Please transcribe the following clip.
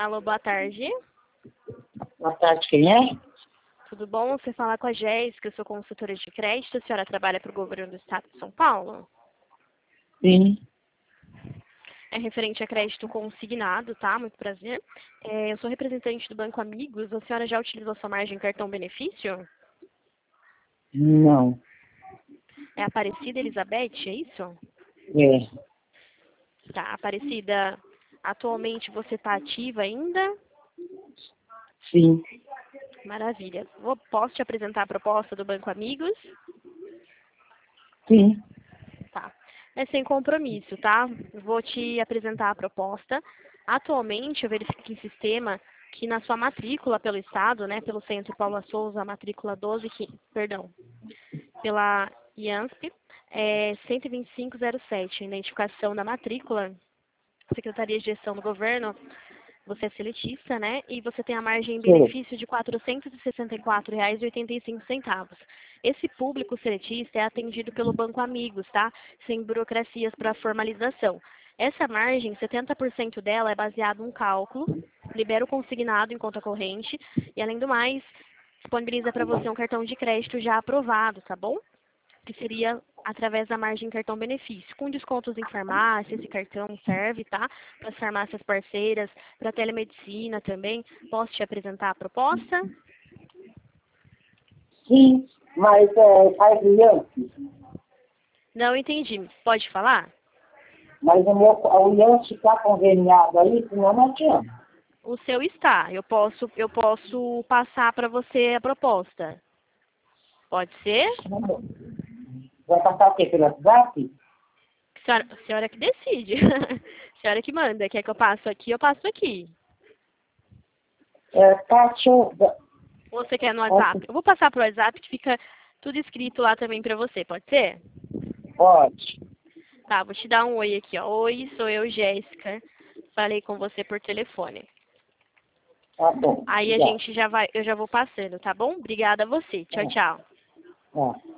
Alô, boa tarde. Boa tarde, quem é? Tudo bom? Você fala com a Jéssica, eu sou consultora de crédito. A senhora trabalha para o governo do estado de São Paulo? Sim, É referente a crédito consignado, tá? Muito prazer. Eu sou representante do Banco Amigos. A senhora já utilizou sua margem cartão benefício? não, É Aparecida Elizabeth, é isso? é, Tá, Aparecida, atualmente você está ativa ainda? sim, Maravilha. Posso te apresentar a proposta do Banco Amigos? sim, Tá. É sem compromisso, tá? Vou te apresentar a proposta. Atualmente, eu verifico em sistema que na sua matrícula pelo Estado, né, pelo Centro Paula Souza, matrícula 12, perdão, pela IANSP, 12507, identificação da matrícula, Secretaria de Gestão do Governo. Você é seletista, né? E você tem a margem em sou, benefício de R$ 464,85. Esse público seletista é atendido pelo Banco Amigos, tá? Sem burocracias para formalização. Essa margem, 70% dela é baseada em um cálculo, libera o consignado em conta corrente e, além do mais, disponibiliza para você um cartão de crédito já aprovado, tá bom? Que seria através da margem cartão benefício. Com descontos em farmácia, esse cartão serve, tá? Para as farmácias parceiras, para a telemedicina também. Posso te apresentar a proposta? sim, mas faz Iance, Não entendi. Pode falar? mas o Iance está conveniado aí, senão não adianta. O seu está. Eu posso passar para você a proposta. Pode ser? Vai passar o quê, pelo WhatsApp? Senhora que decide. Senhora que manda. Quer que eu passo aqui? Eu passo aqui. Deixa eu... Ou você quer no WhatsApp? Eu vou passar pro WhatsApp que fica tudo escrito lá também para você. Pode ser? Pode, Tá, vou te dar um oi aqui, ó. Oi, sou eu, Jéssica. Falei com você por telefone. tá bom, Aí a obrigado. gente já vai, eu já vou passando, tá bom? Obrigada a você. Tchau, tchau. Tá.